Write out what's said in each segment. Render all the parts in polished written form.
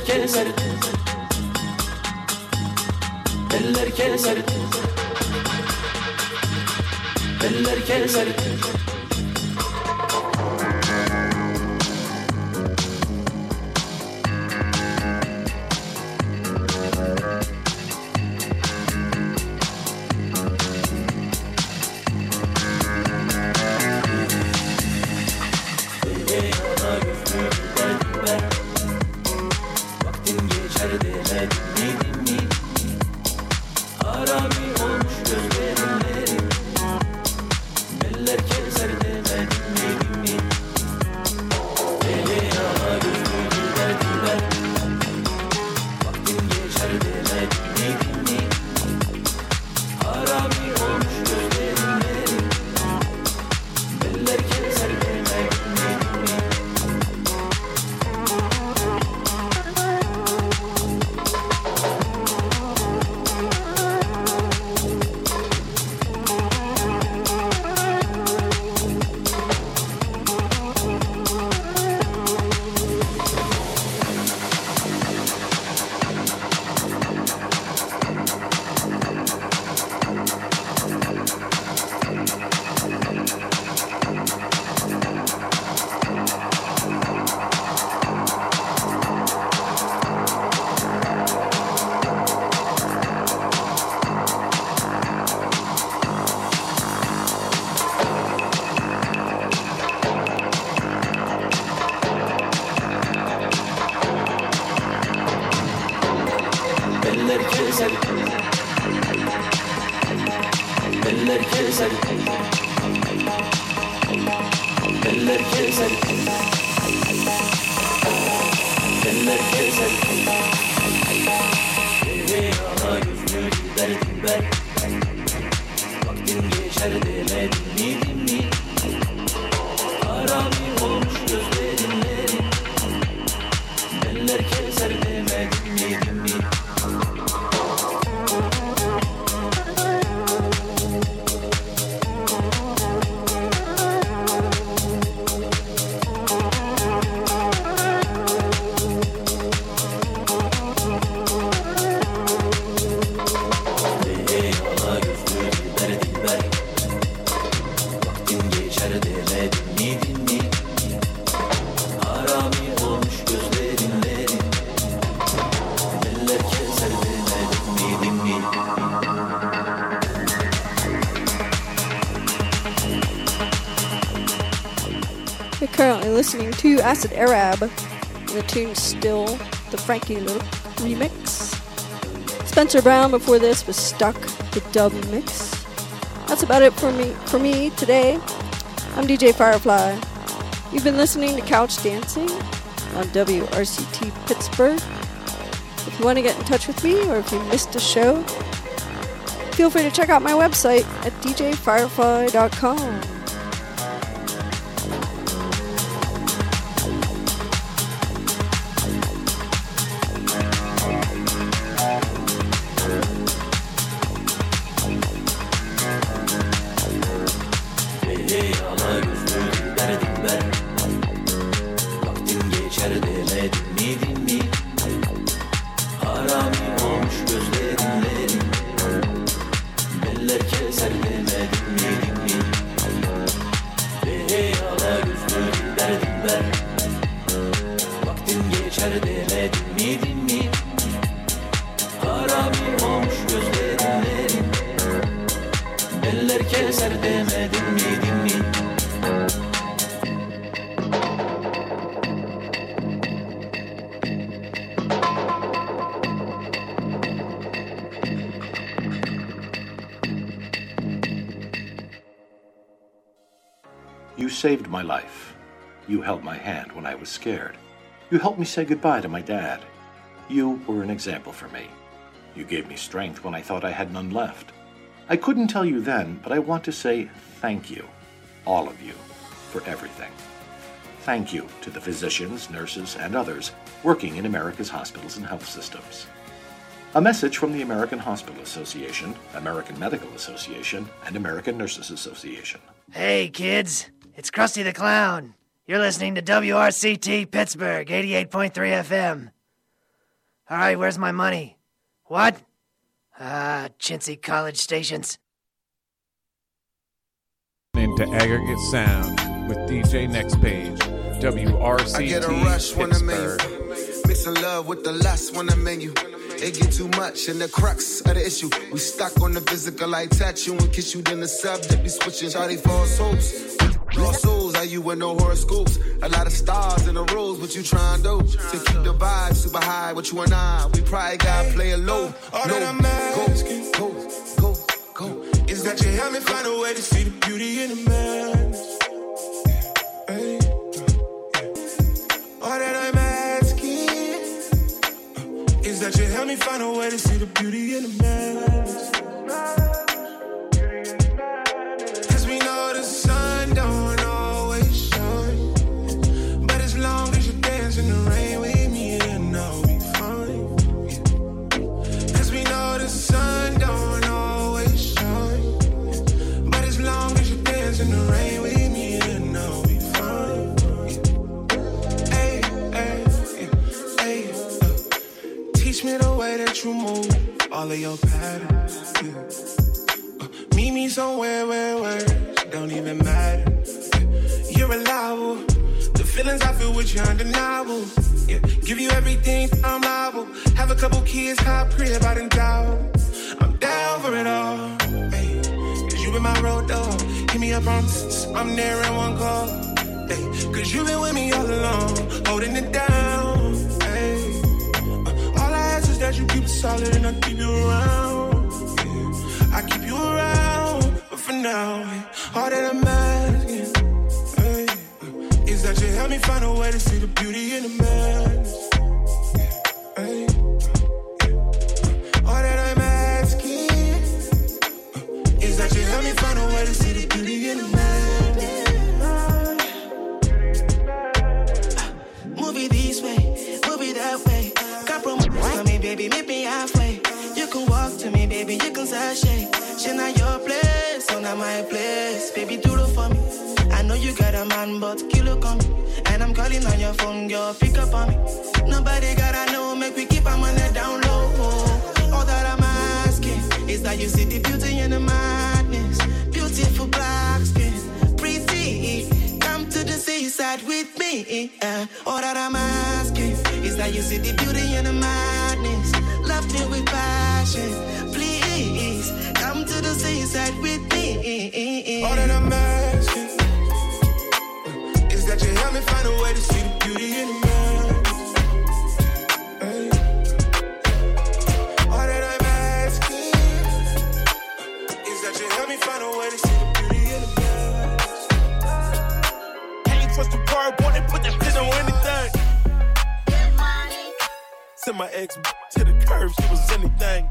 keser, eller keser, eller keser. Currently listening to Acid Arab, and the tune Still, the Frankie Little remix. Spencer Brown before this was Stuck, the dub mix. That's about it for me today. I'm DJ Firefly. You've been listening to Couch Dancing on WRCT Pittsburgh. If you want to get in touch with me, or if you missed a show, feel free to check out my website at djfirefly.com. You saved my life. You held my hand when I was scared. You helped me say goodbye to my dad. You were an example for me. You gave me strength when I thought I had none left. I couldn't tell you then, but I want to say thank you, all of you, for everything. Thank you to the physicians, nurses, and others working in America's hospitals and health systems. A message from the American Hospital Association, American Medical Association, and American Nurses Association. Hey, kids. It's Krusty the Clown. You're listening to WRCT Pittsburgh, 88.3 FM. All right, where's my money? What? Chintzy college stations. Into Aggregate Sound with DJ Next Page, WRCT I get a rush when I'm in Pittsburgh. you. Mixing love with the lust when I'm in you. It get too much and the crux of the issue. We stuck on the physical, I touch you and kiss you, then the subject be switching. Shawty false hopes. Lost souls, are you with no horoscopes? A lot of stars in the rows, what you trying to do? To keep the vibe super high, what you and I, we probably gotta play it low. All that I'm asking, go. is that you help me find a way to see the beauty in the madness. Hey. All that I'm asking is that you help me find a way to see the beauty in the madness. Cause we know the sun don't always shine, but as long as you dance in the rain with me, then I'll be fine. Cause we know the sun don't always shine, but as long as you dance in the rain with me, then I'll be fine. Hey, teach me the way that you move, all of your patterns. Yeah. Meet me somewhere where words don't even matter. You're reliable. The feelings I feel with you undeniable. Yeah. Give you everything, I'm liable. Have a couple kids, hot crib out in town. I'm down for it all. Hey. Cause you been my road dog. Hit me up on I'm there in one call. Hey. Cause you been with me all along, holding it down. Hey. All I ask is that you keep it solid and I keep you around. Yeah. I keep you around, but for now, all that I'm asking, hey, is that you help me find a way to see the beauty in the madness. Hey, all that I'm asking is that you help me find a way to see the beauty in the madness. Move it this way, move it that way. Compromise for me, baby, meet me halfway. You can walk to me, baby, you can sashay. She not your place, so not my place. Baby, do it for me. I know you got a man, but kilo come. And I'm calling on your phone, girl, pick up on me. Nobody gotta know, make we keep our money down low. All that I'm asking is that you see the beauty in the madness. Beautiful black skin, pretty. Come to the seaside with me. All that I'm asking is that you see the beauty in the madness. Love me with passion, please. Come to the seaside with me. All that I'm asking is that you help me find a way to see the beauty in the madness. Hey. All that I'm asking is that you help me find a way to see the beauty in the madness. Can't trust the word, boy, they put that shit on anything. Send my ex to the curb, she was anything.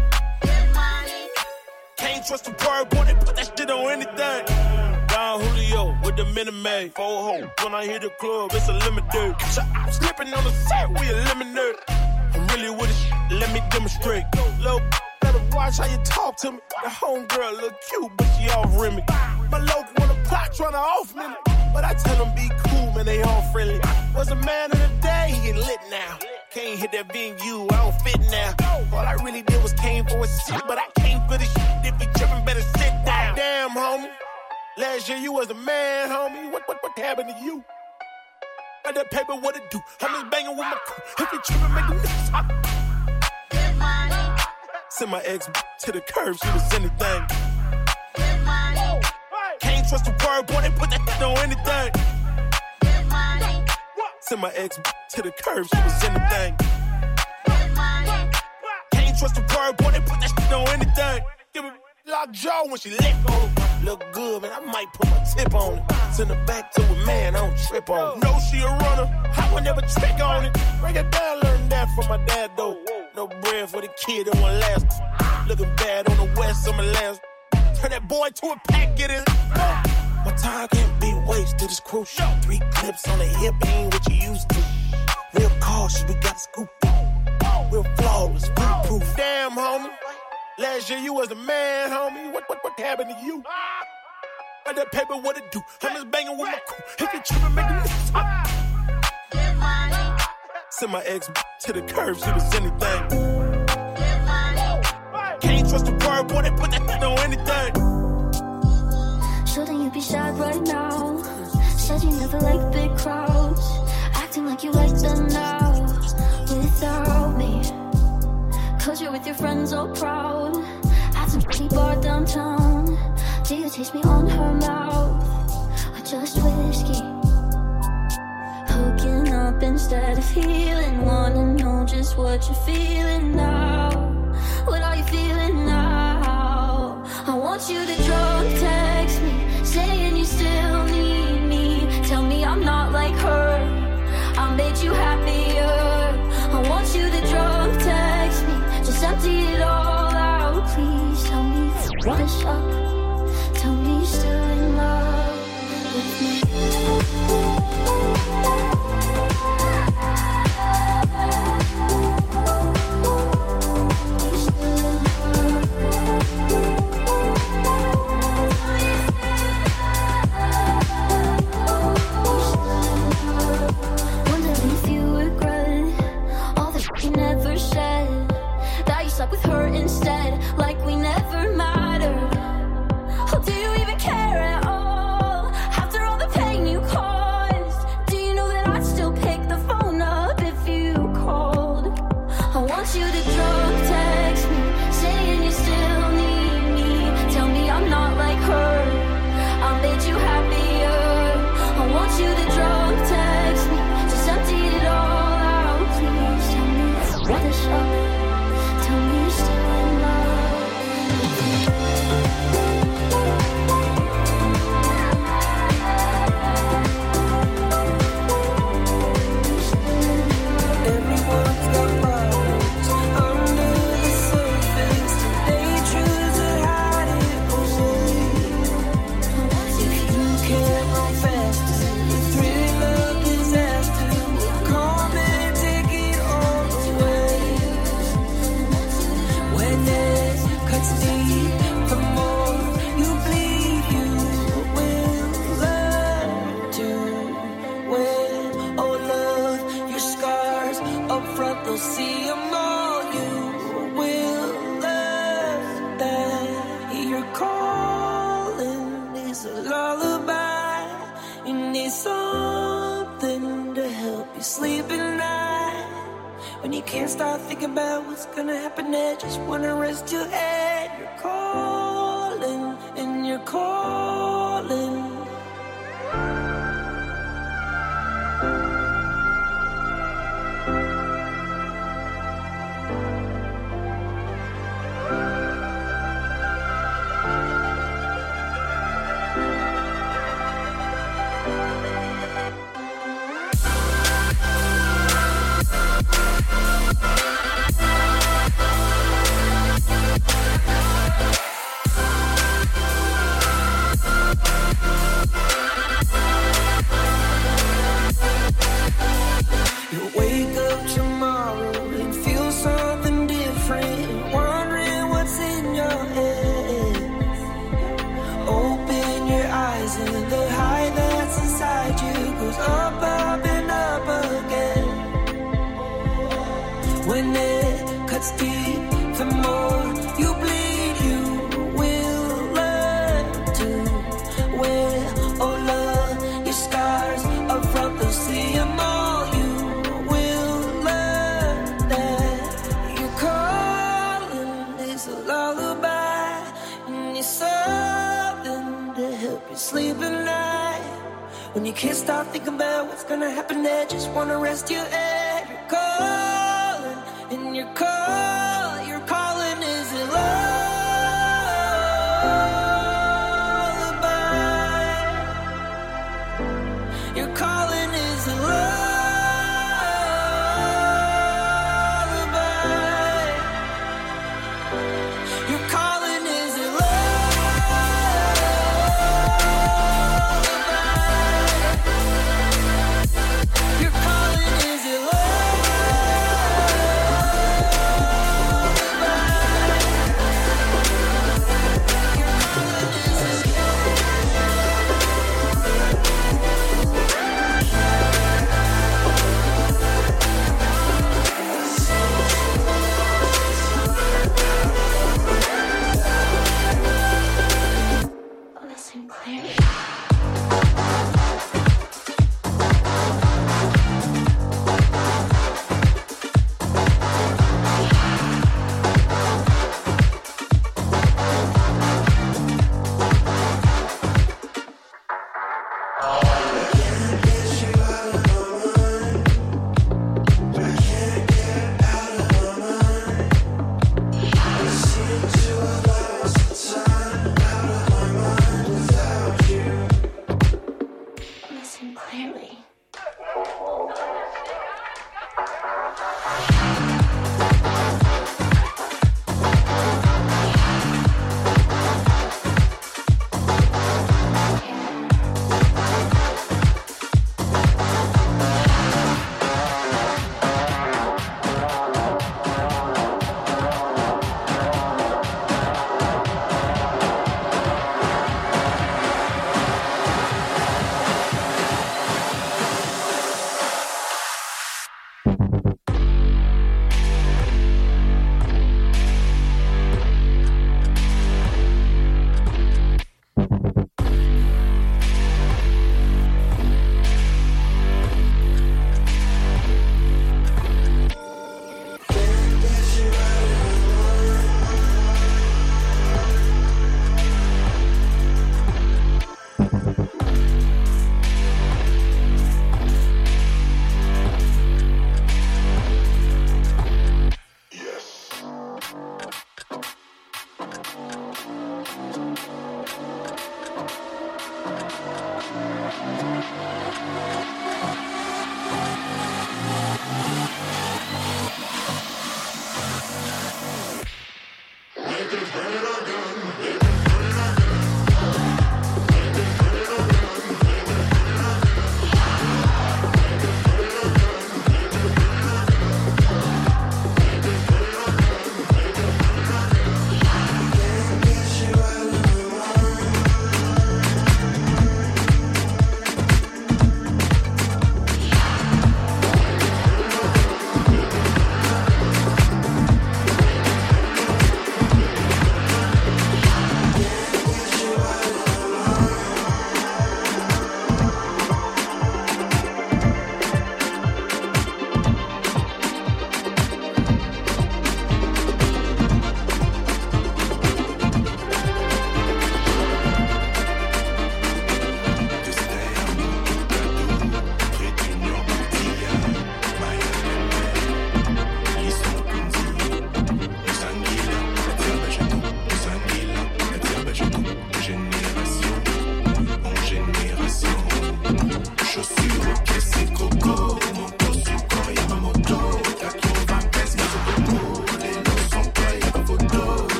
Can't trust the word, boy, they put that shit on anything. Don Julio with the Minute 4-hole. When I hit the club, it's a limited. I'm slipping on the set, we eliminate. I'm really with it, let me demonstrate. Little better watch how you talk to me. The homegirl look cute, but she off Remy. My local wanna plot, tryna off me. But I tell them be cool, man, they all friendly. Was a man of the day, he get lit now. Can't hit that venue, I don't fit now. All I really did was came for a seat, but I came for the shit. If you trippin', better sit down. Damn, homie. Last year you was a man, homie. What happened to you? Got that paper, what it do? I'm just banging with my crew. If you trippin', make them niggas hot. Send my ex to the curb, she was anything. Can't trust the word, boy, they put that shit on anything. Send my ex to the curb, she was anything. Can't trust the word, boy, they put that shit on anything. Give me lock jaw when she let go. Look good, man, I might put my tip on it. Send her back to a man, I don't trip on it. Know she a runner, I would never trick on it. Break it down, learn that from my dad, though. No bread for the kid, that won't last. Looking bad on the west, I'm last. Turn that boy to a pack, get it. My time can't be wasted, it's crucial. 3 clips on the hip, ain't what you used to. Real cautious, we got scoop. Real flawless, foolproof. Damn, homie. Last year you was a man, homie. What happened to you? Got that paper, what it do? I'm just banging with my crew. If you trippin', make them niggas hot. Send my ex to the curb, shit is anything. Can't trust a word, boy, they put that shit on anything. Shouldn't you be sad right now? Said you never like big crowds. Acting like you like them now without me. Cause you're with your friends all proud. At some pretty bar downtown. Do you taste me on her mouth? Or just whiskey? Hooking up instead of healing. Wanna know just what you're feeling now. What are you feeling now? I want you to drunk text me, saying you still need me. Tell me I'm not like her, I made you happier. I want you to drunk text me, just empty it all out. Please tell me what's up. Tell me you're still in love with me. With her instead, like we never mattered. Oh, do you even care at all? After all the pain you caused, do you know that I'd still pick the phone up if you called? I want you to drunk text me, saying you still need me. Tell me I'm not like her, I made you happier. I want you to drunk text me, just empty it all out. Please tell me what's up. Tell me you're still in love with me. Everyone's got problems under the surface. They choose to hide it away. If you can't run fast, the thrill of disaster will come and take it all away. When it cuts deep, the more you bleed, you will learn to win. Oh, love, your scars up front, they'll see them all. You will learn that your calling is a lullaby. You need something to help you sleep at night. When you can't stop thinking about what's gonna happen next, just wanna rest your head. You're calling, and you're calling. You'll wake up tomorrow and feel something different, wondering what's in your head. Open your eyes and the high that's inside you goes up, up and up again. When it cuts deep, the more you bleed, you will learn to wear. Oh, love, your scars up front, they'll see them all. You will learn that your calling is a lullaby, and it's something to help you sleep at night. When you can't stop thinking about what's gonna happen next, just wanna rest your head. You're calling, and your calling is a lullaby. Your calling is a lullaby. Your calling is a lullaby. Your calling is a lullaby.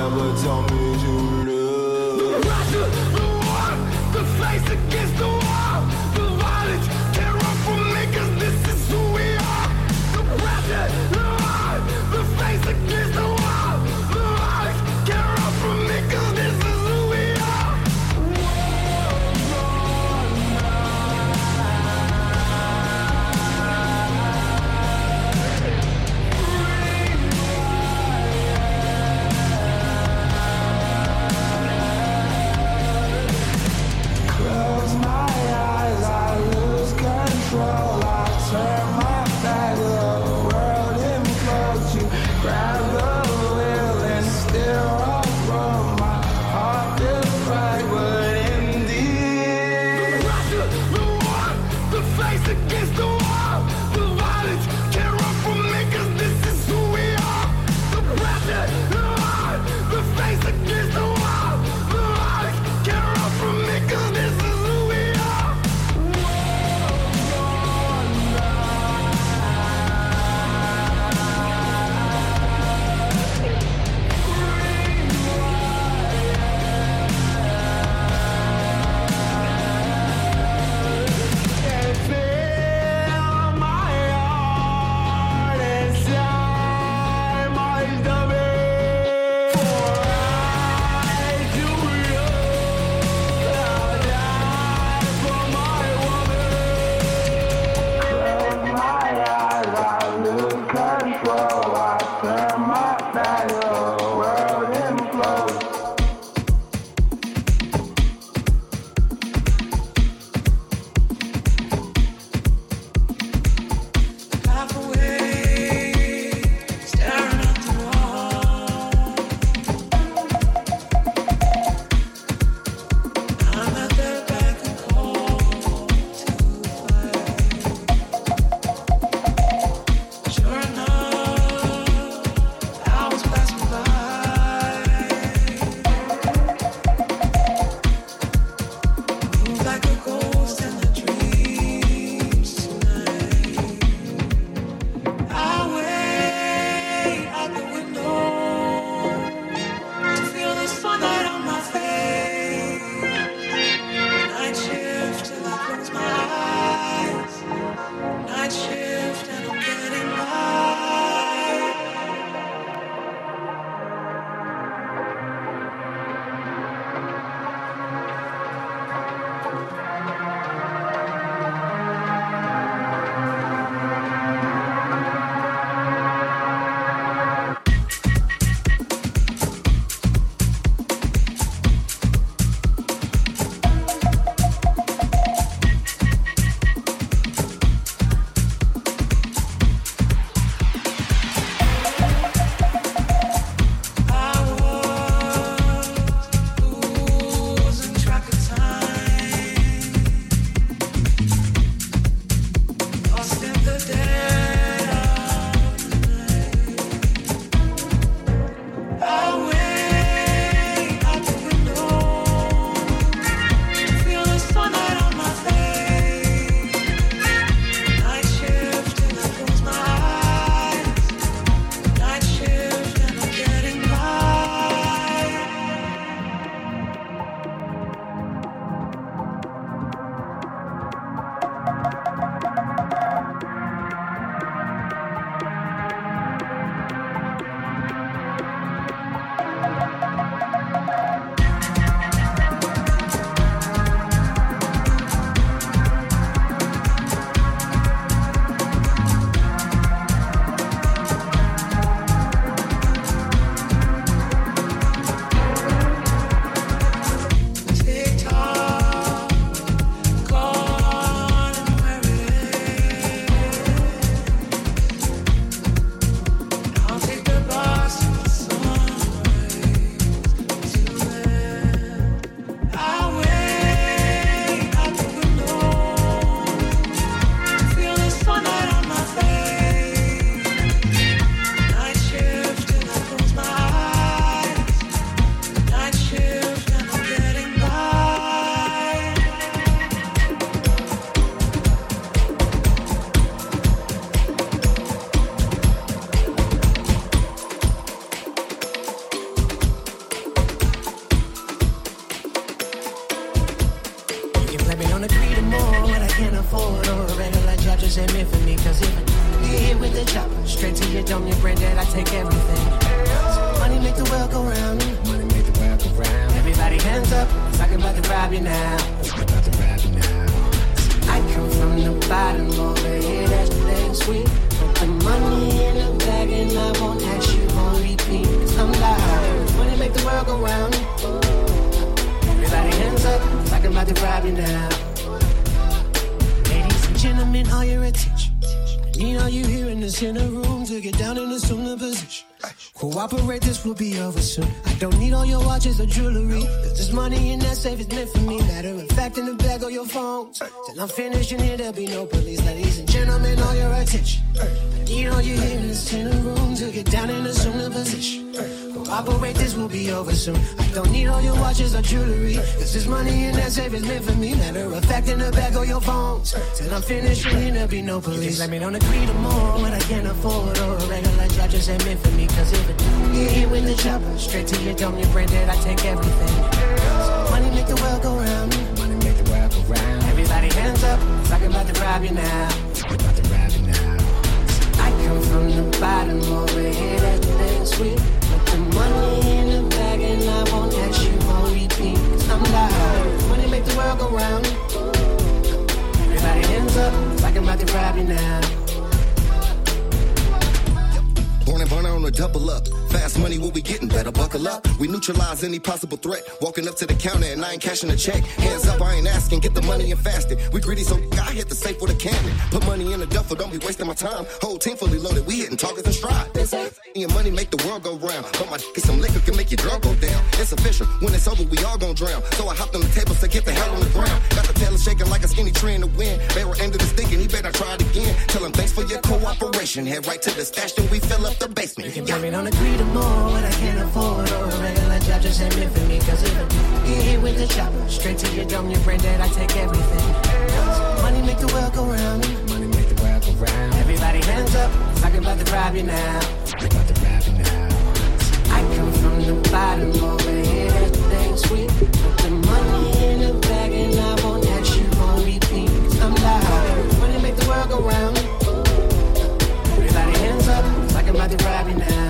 never told me to love. The pressure, the war, the face against the wall. The violence can't run from me 'cause this is who we are. The pressure, the war, the face against the wall. The violence can't run from me 'cause this is who we are. you dumb, your granddad, I take everything. Money make the world go round. Money make the world go round. Everybody hands up, talking about to rob you now. About to rob you now. I come from the bottom over here, that thing sweet. Put the money in the bag and I won't ask you on repeat. Cause I'm live. Money make the world go round. Everybody hands up, talking about to rob you now. Ladies and gentlemen, all your attention. I need all you here in this inner room to get down and assume the position. Cooperate, this will be over soon. I don't need all your watches or jewelry, cause this money in that safe is meant for me. Matter of fact, in the bag of your phones. Till I'm finished in here, there'll be no police. Ladies and gentlemen, all your attention. I need all you here in this inner room to get down and assume the position. Cooperate, this will be over soon. I don't need all your watches or jewelry, cause this money in that safe is meant for me. Matter of fact, in the bag of your phones. Till I'm finished in here, there'll be no police. Let me don't agree to more what I can't afford, or a regular job just ain't meant for me. Cause if it get hit with the chopper, straight to your dumb, your granddad, I take everything. Money make the world go round. Money make the world go round. Everybody hands up, talking about to rob you now. About to rob you now. I come from the bottom over here, that thing sweet. Put the money in the bag and I won't ask you on repeat. Cause I'm live. Money make the world go round. Everybody hands up, talking about to rob you now. Born and burn on a double up. Fast money, what we getting? Better buckle up. We neutralize any possible threat. Walking up to the counter and I ain't cashing a check. Hands up, I ain't asking. Get the money and fast it. We greedy, so I hit the safe with a cannon. Put money in the duffel, don't be wasting my time. Whole team fully loaded. We hitting targets and stride. Your money make the world go round. But my get some liquor can make your drug go down. It's official. When it's over, we all gon' drown. So I hopped on the table, so get the hell on the ground. Got the tail shaking like a skinny tree in the wind. Barrel ended the stick and he better try it again. Tell him thanks for your cooperation. Head right to the stash, then we fill up the basement. You can tell me don't agree to more what I can't afford, or a regular job just ain't meant for me. Cause if it get hit with the chopper, straight to your dumb, your granddad, I take everything. Money make the world go round. Money make the world go round. Everybody hands up, talking about to rob you now. About to rob you now. I come from the bottom over here, that thing sweet. Put the money in the bag and I won't ask you on repeat. Cause I'm live. Money make the world go round. Everybody hands up, talking about to rob you now.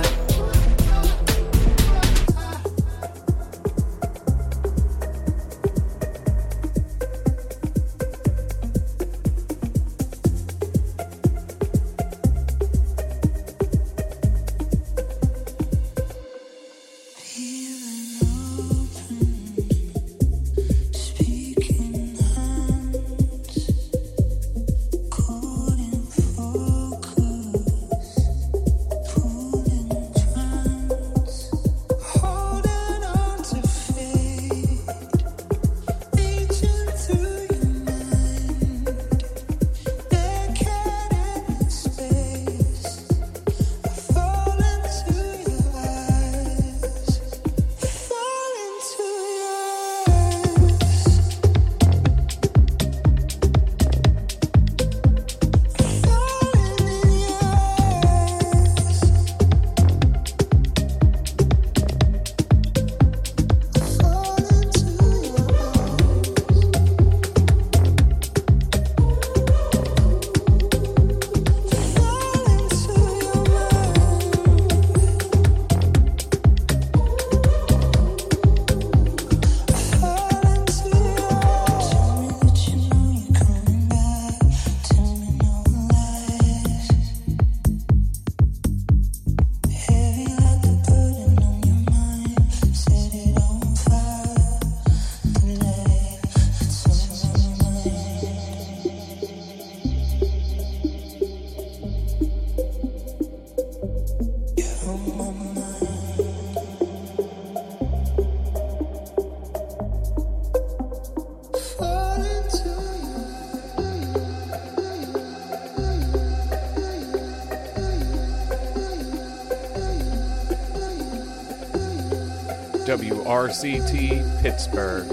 WRCT Pittsburgh.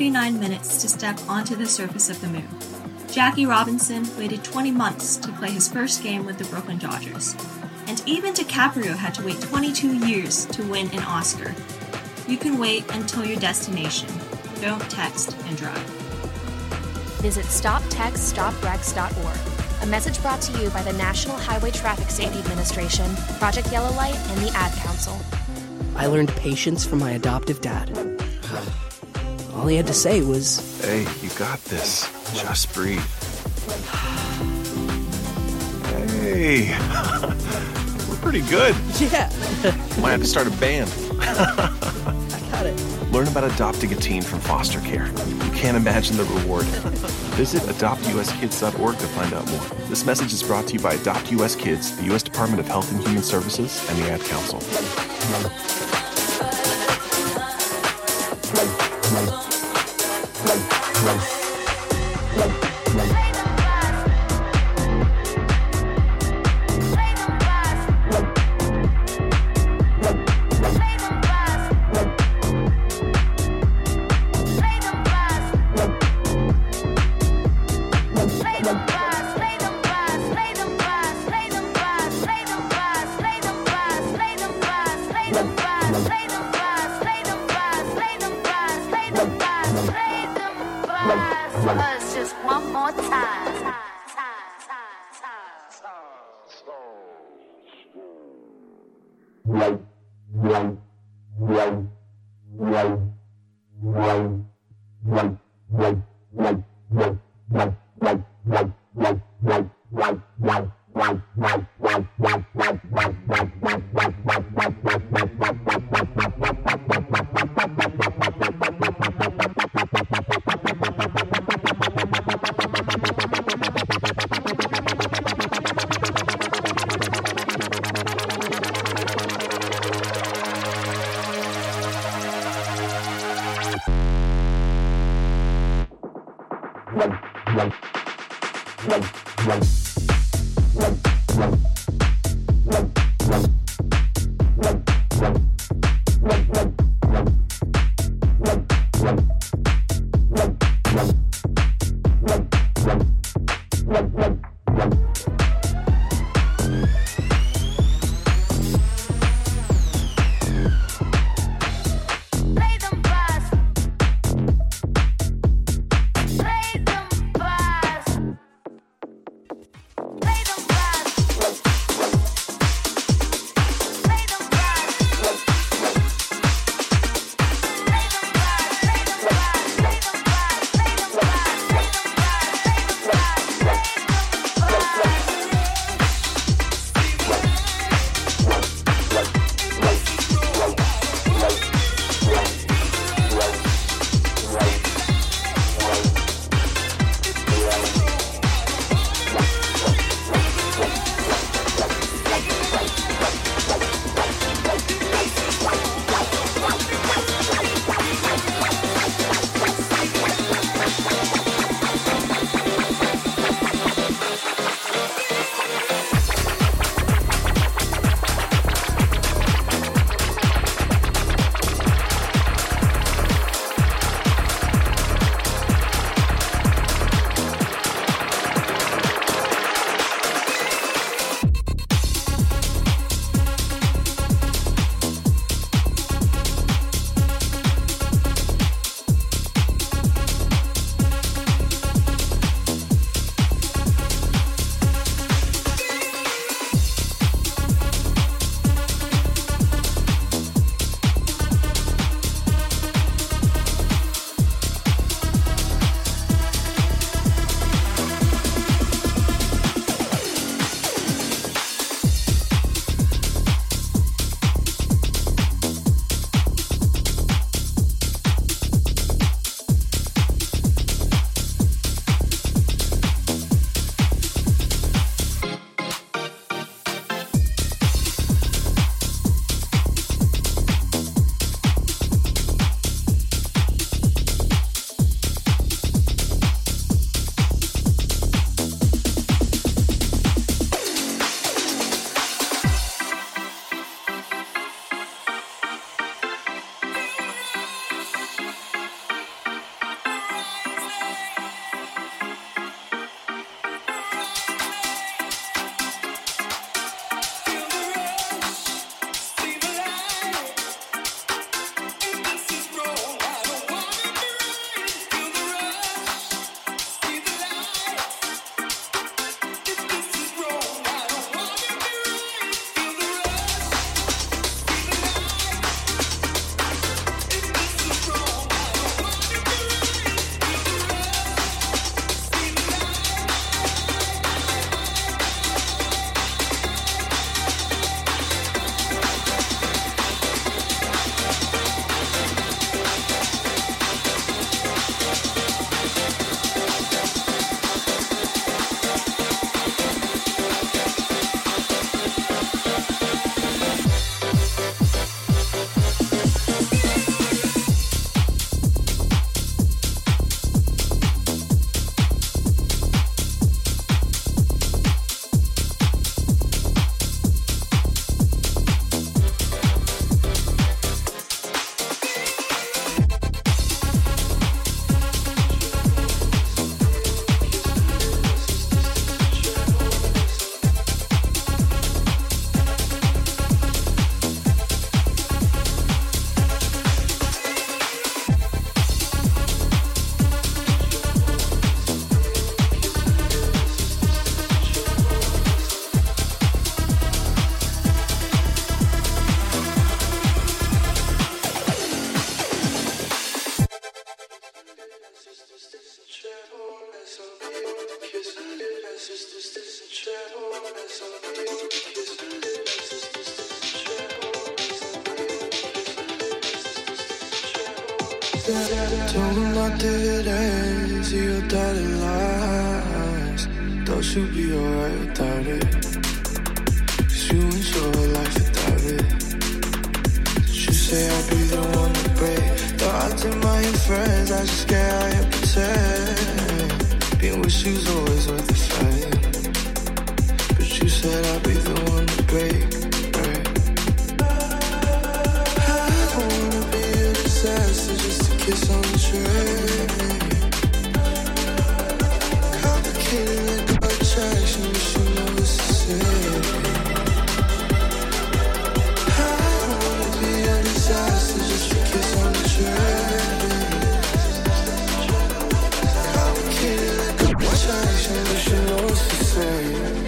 39 minutes to step onto the surface of the moon. Jackie Robinson waited 20 months to play his first game with the Brooklyn Dodgers. And even DiCaprio had to wait 22 years to win an Oscar. You can wait until your destination. Don't text and drive. Visit StopTextStopWrecks.org. A message brought to you by the National Highway Traffic Safety Administration, Project Yellow Light, and the Ad Council. I learned patience from my adoptive dad. All he had to say was, "Hey, you got this. Just breathe." Hey, we're pretty good. Yeah. Might have to start a band. I got it. Learn about adopting a teen from foster care. You can't imagine the reward. Visit adoptuskids.org to find out more. This message is brought to you by Adopt US Kids, the U.S. Department of Health and Human Services, and the Ad Council. Talking about the days of your dirty lies. Thought you'd be alright without it. 'Cause you enjoy life without it. Did you say I'd be the one to break? Thought I did my friends, I just get out here pretend. Being with you's always worth the fight. But you said I'd be the one to break, right? I don't wanna be a disaster, just a kiss on the train. Complicated like attraction, but you know it's the same. I don't wanna be a disaster, just a kiss on the train. Complicated like attraction, but you know it's the same.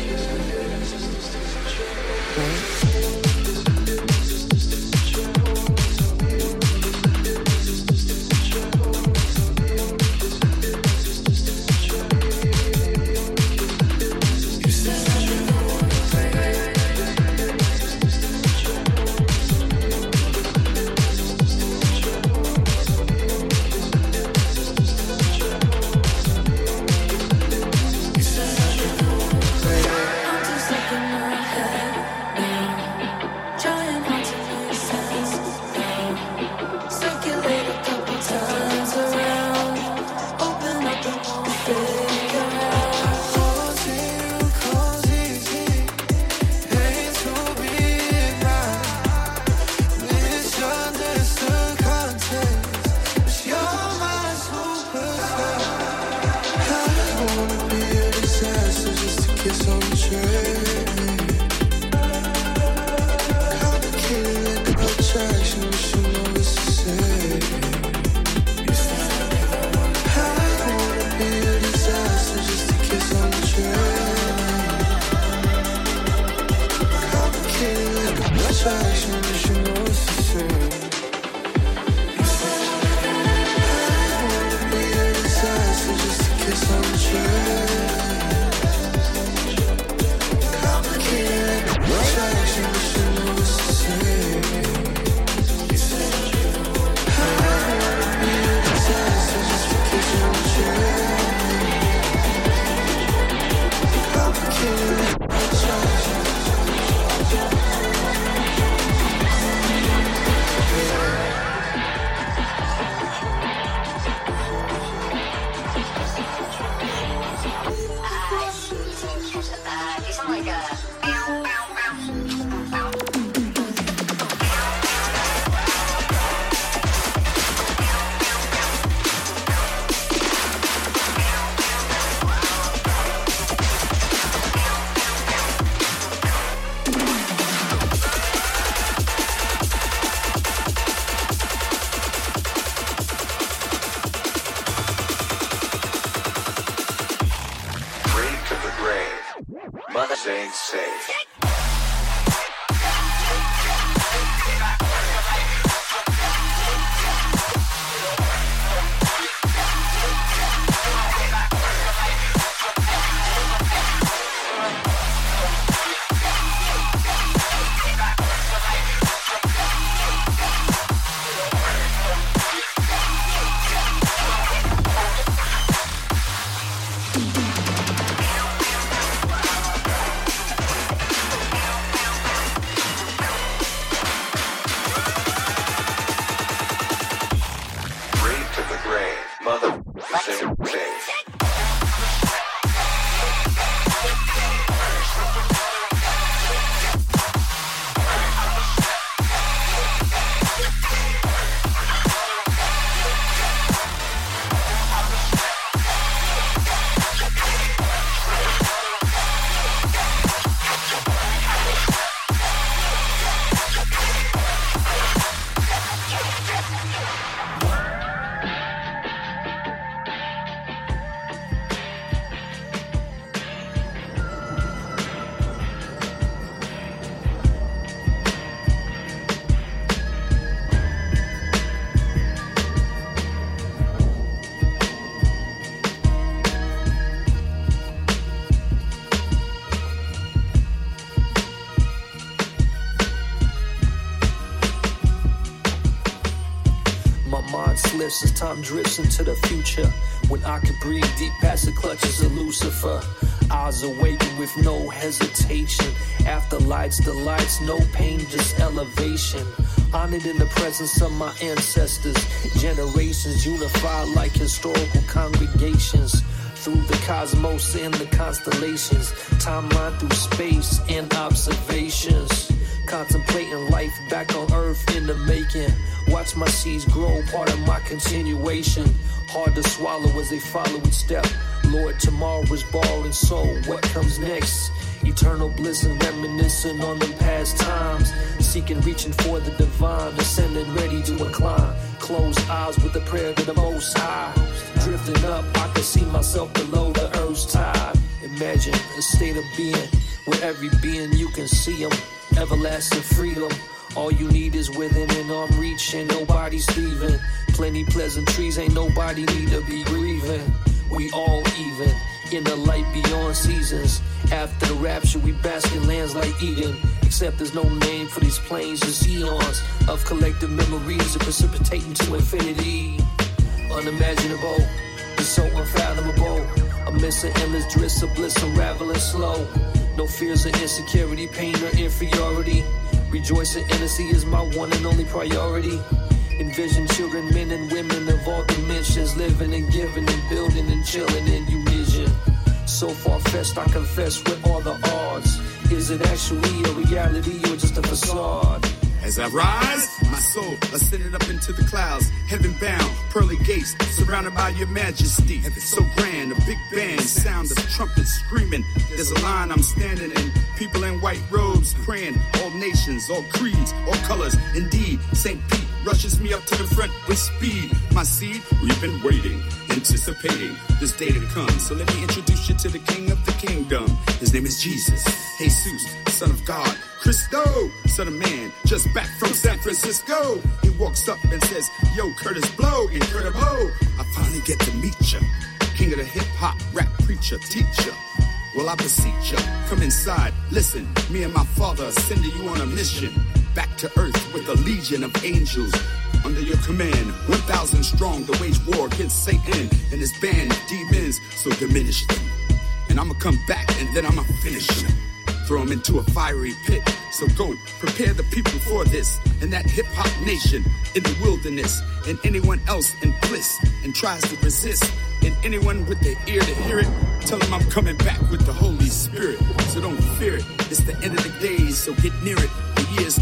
shifts as time drifts into the future. When I could breathe deep past the clutches of Lucifer. Eyes awaken with no hesitation. After lights, the lights, no pain, just elevation. Honored in the presence of my ancestors. Generations unified like historical congregations. Through the cosmos and the constellations. Timeline through space and observations. Contemplating life back on earth in the making. Watch my seeds grow, part of my continuation. Hard to swallow as they follow each step. Lord, tomorrow is borrowing soul. What comes next? Eternal bliss and reminiscing on the past times. Seeking, reaching for the divine. Ascending, ready to incline. Closed eyes with the prayer to the Most High. Drifting up, I can see myself below the earth's tide. Imagine a state of being where every being you can see them. Everlasting freedom. All you need is within an arm reach, and nobody's leaving. Plenty pleasantries, ain't nobody need to be grieving. We all even in the light beyond seasons. After the rapture, we bask in lands like Eden. Except there's no name for these planes, just eons of collective memories that precipitate into infinity. Unimaginable, it's so unfathomable. Amidst an endless drift of bliss unraveling slow. No fears of insecurity, pain, or inferiority. Rejoicing intimacy is my one and only priority. Envision children, men and women of all dimensions, living and giving and building and chilling in unison. So far-fetched, I confess with all the odds. Is it actually a reality or just a facade? As I rise, my soul ascended up into the clouds, heaven bound, pearly gates, surrounded by your majesty. Heaven so grand, a big band, sound of trumpets screaming. There's a line I'm standing in, people in white robes praying, all nations, all creeds, all colors. Indeed, St. Pete rushes me up to the front with speed. My seed, we've been waiting, anticipating this day to come. So let me introduce you to the king of the kingdom. His name is Jesus, Jesus, Son of God. Christo, son of man, just back from San Francisco. He walks up and says, yo, Curtis Blow, incredible. I finally get to meet ya, king of the hip-hop, rap preacher, teacher. Well, I beseech ya, come inside, listen. Me and my father are sending you on a mission. Back to earth with a legion of angels. Under your command, 1,000 strong to wage war against Satan and his band of demons. So diminish them. And I'ma come back and then I'ma finish them. Throw them into a fiery pit. So go, prepare the people for this. And that hip-hop nation in the wilderness. And anyone else in bliss and tries to resist. And anyone with their ear to hear it, tell them I'm coming back with the Holy Spirit. So don't fear it, it's the end of the days, so get near it. The year's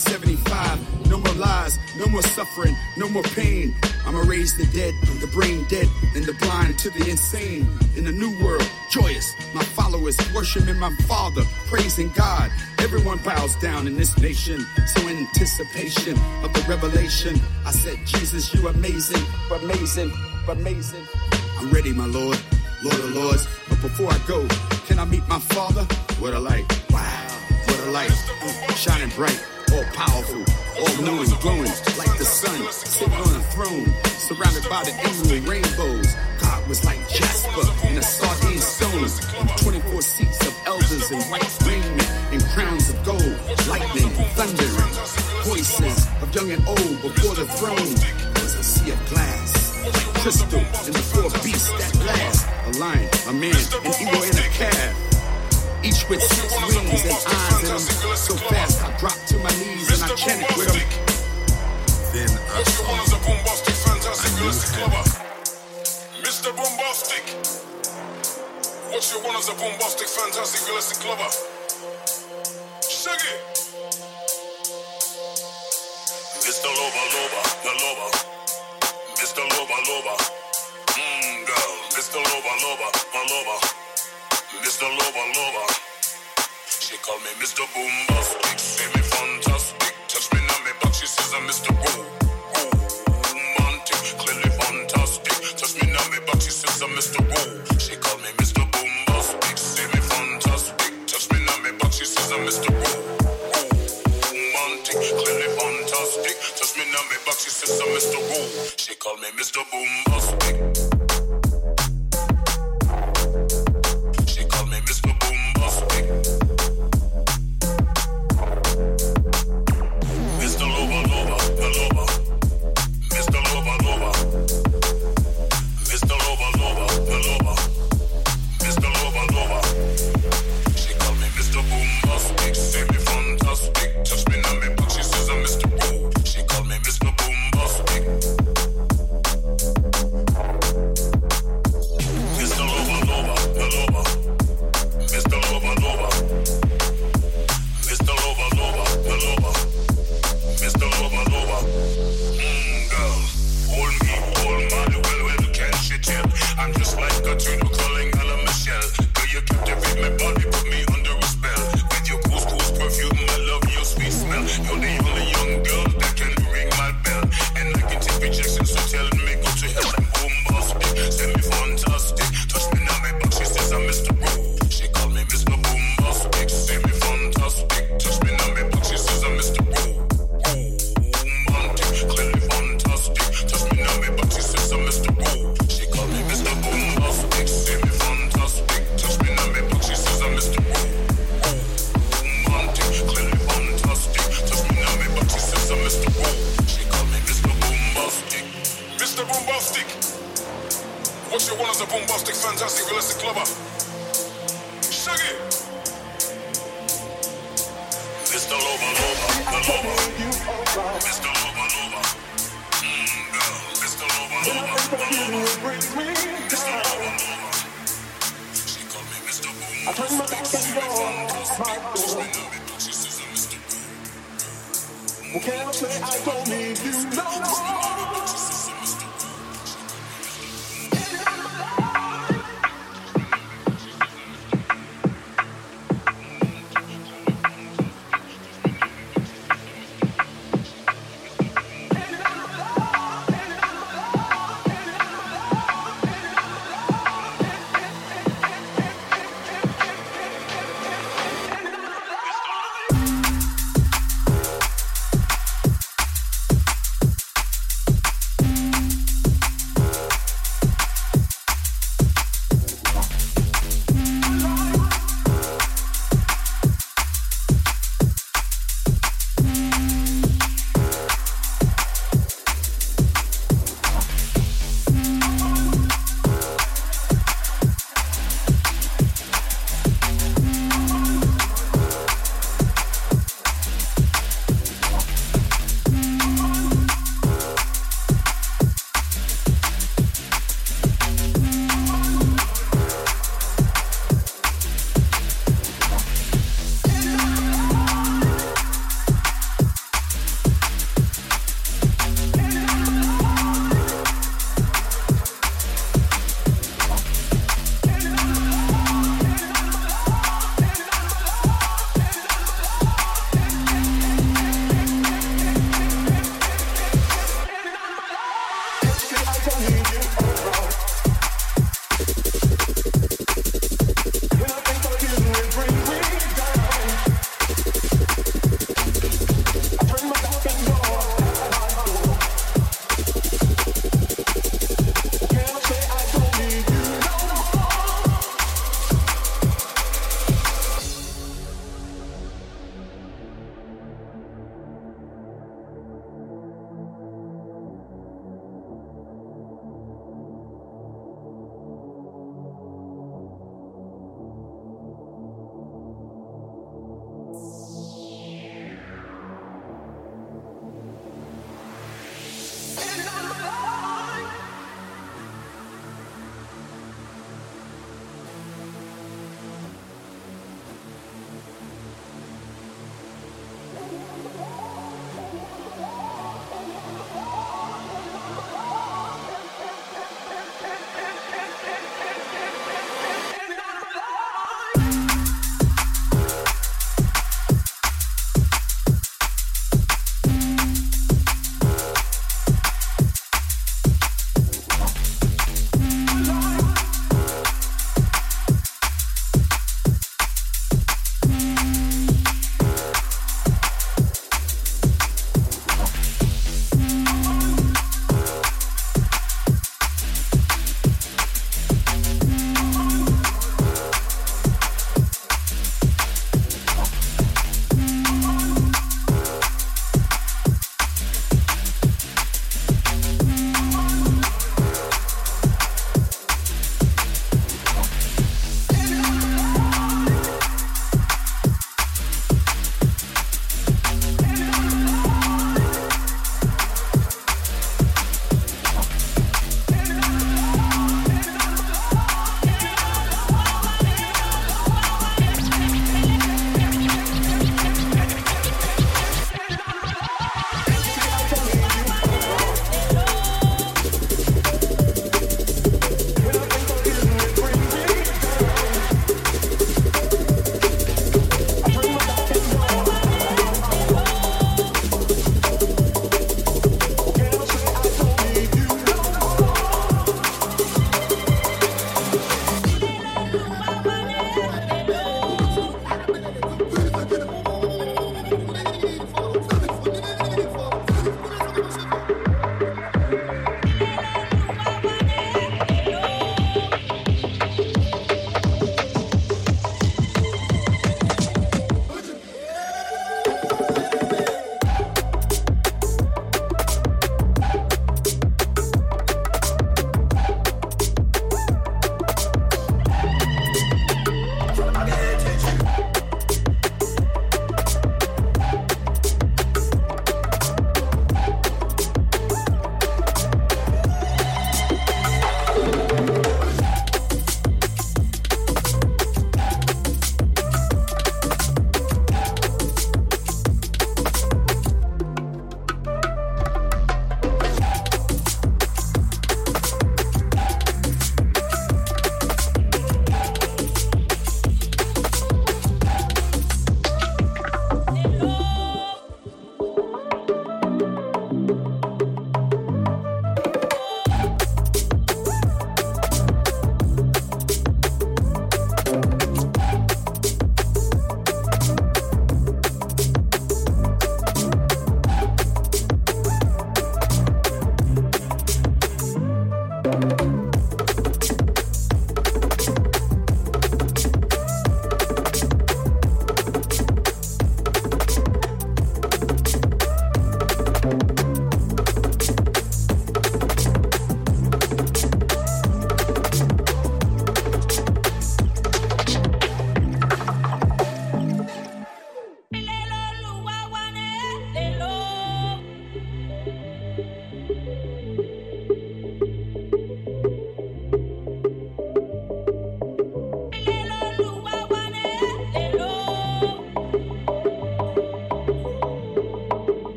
2175, no more lies, no more suffering, no more pain. I'ma raise the dead, the brain dead, and the blind to the insane. In a new world, joyous, my followers worshiping my Father, praising God. Everyone bows down in this nation, so in anticipation of the revelation, I said, Jesus, you amazing, amazing, amazing. I'm ready, my Lord, Lord of Lords. But before I go, can I meet my Father? What a light, wow, what a light. Shining bright, all powerful, all knowing, glowing like the sun. Sitting on a throne, surrounded by the emerald rainbows. God was like Jasper in a sardine stone. 24 seats of elders in white raiment and crowns of gold. Lightning, thundering, voices of young and old before the throne. Was a sea of glass. Crystal and the four beasts that last. A lion, a man, an eagle, and a calf. Each with 6 wings and eyes in them. So fast I drop to my knees and I chant it with them. Then I saw Mr. Bombastic. What you want is a bombastic, fantastic, realistic lover. Shaggy. Mr. Lover, lover, the lover. Mr. Lover, lover. Girl. Mr. Lover, lover, my lover. Mr. Lover, lover. She call me Mr. Bombastic. Say me fantastic. Touch me on me back. She says I'm Mr. Romantic. Clearly fantastic. Touch me on me back. She says I'm Mr. She call me Mr. Bombastic. Say me fantastic. Touch me on me back. She says I'm Mr. Romantic. Clearly fantastic. Touch me on me back. She says I'm Mr. She call me Mr. Bombastic. Mr. Lover, lover, the lover. Mr. Lover, lover. Lover. Shaggy. Mr. Lover, Lover, the Lover. Mr. Lover, Lover. Girl, Mr. Lover, Lover, the Lover. Mr. Lover, Lover. She called me Mr. Boom. I turn my back and go. She says I'm Mr. Boom. Well, can I say I don't need you no more?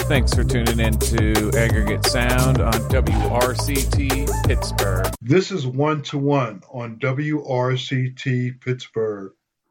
Thanks for tuning in to Aggregate Sound on WRCT Pittsburgh. This is 1 to 1 on WRCT Pittsburgh.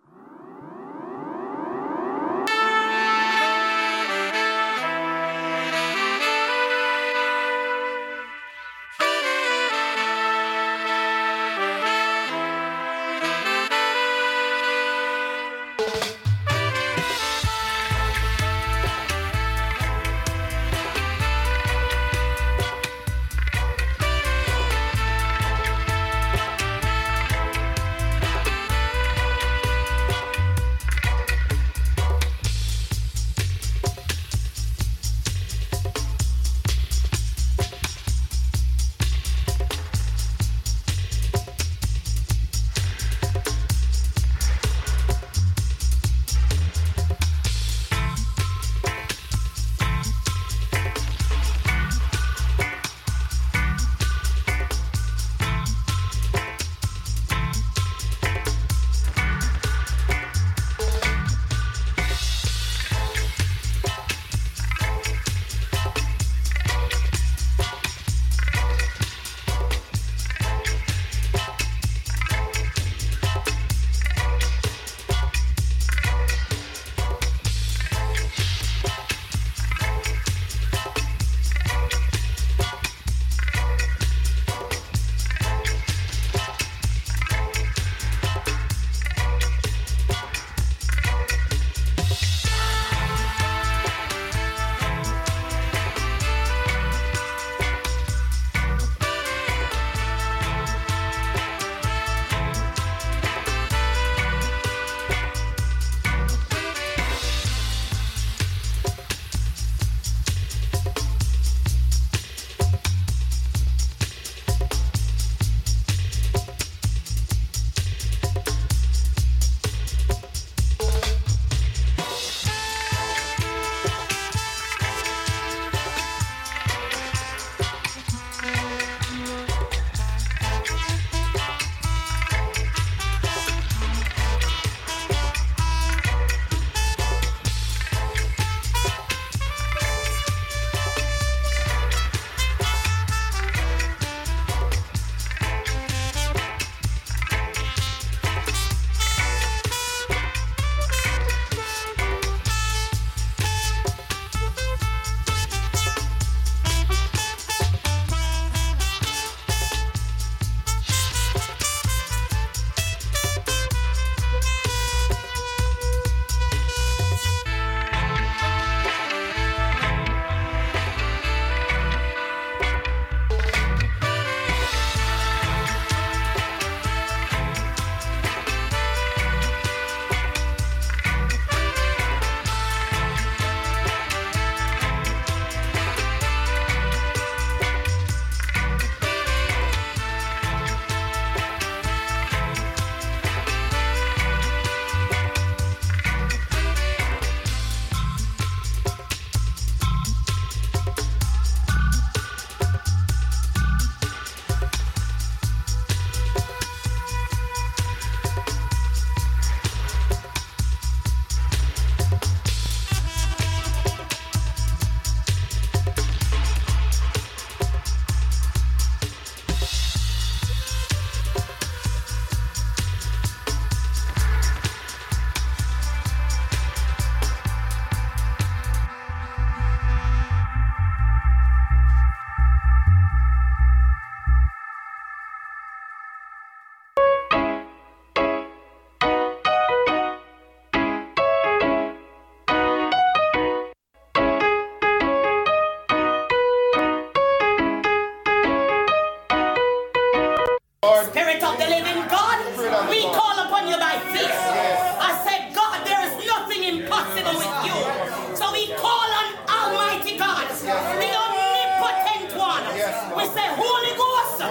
Spirit of the living God, we call upon you by faith. I said, God, there is nothing impossible with you. So we call on Almighty God, the omnipotent one. We say, who